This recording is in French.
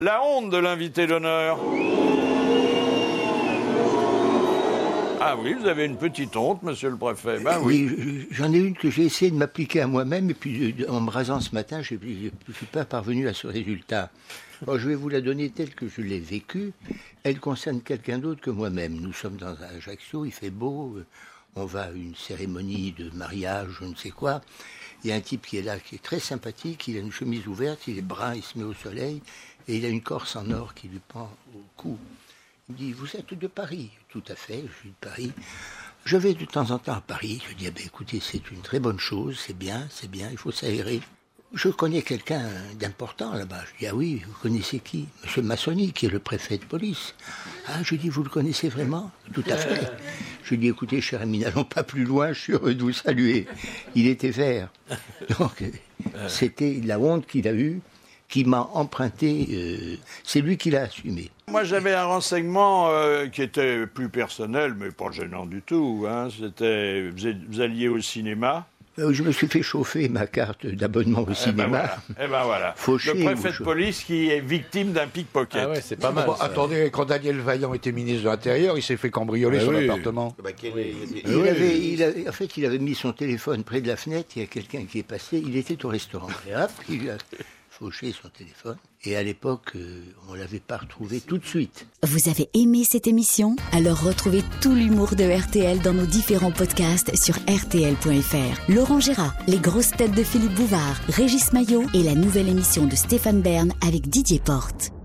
La honte de l'invité d'honneur. Ah oui, vous avez une petite honte, monsieur le préfet. Ben oui, j'en ai une que j'ai essayé de m'appliquer à moi-même, et puis en me rasant ce matin, je ne suis pas parvenu à ce résultat. Bon, je vais vous la donner telle que je l'ai vécue. Elle concerne quelqu'un d'autre que moi-même. Nous sommes dans un Ajaccio, il fait beau, on va à une cérémonie de mariage, je ne sais quoi. Il y a un type qui est là, qui est très sympathique, il a une chemise ouverte, il est brun, il se met au soleil, et il a une corse en or qui lui pend au cou. Il me dit, vous êtes de Paris? Tout à fait, je suis de Paris. Je vais de temps en temps à Paris. Je dis, écoutez, c'est une très bonne chose, c'est bien, il faut s'aérer. Je connais quelqu'un d'important là-bas. Je dis, ah oui, vous connaissez qui? Monsieur Massoni, qui est le préfet de police. Ah, je dis, vous le connaissez vraiment? Tout à fait. Je dis, écoutez, cher ami, n'allons pas plus loin, je suis heureux de vous saluer. Il était vert. Donc, c'était la honte qu'il a eue, qui m'a emprunté, c'est lui qui l'a assumé. Moi, j'avais un renseignement qui était plus personnel, mais pas gênant du tout. Hein. C'était, vous alliez au cinéma. Je me suis fait chauffer ma carte d'abonnement au cinéma. Voilà. Fauché, le préfet de police qui est victime d'un pickpocket. Ah ouais, c'est pas mal. Bon, attendez, quand Daniel Vaillant était ministre de l'Intérieur, il s'est fait cambrioler son appartement. En fait, il avait mis son téléphone près de la fenêtre, il y a quelqu'un qui est passé, il était au restaurant. Et hop, il lui a fauché son téléphone. Et à l'époque, on ne l'avait pas retrouvé tout de suite. Vous avez aimé cette émission? Alors retrouvez tout l'humour de RTL dans nos différents podcasts sur rtl.fr. Laurent Gérard, les grosses têtes de Philippe Bouvard, Régis Maillot et la nouvelle émission de Stéphane Bern avec Didier Porte.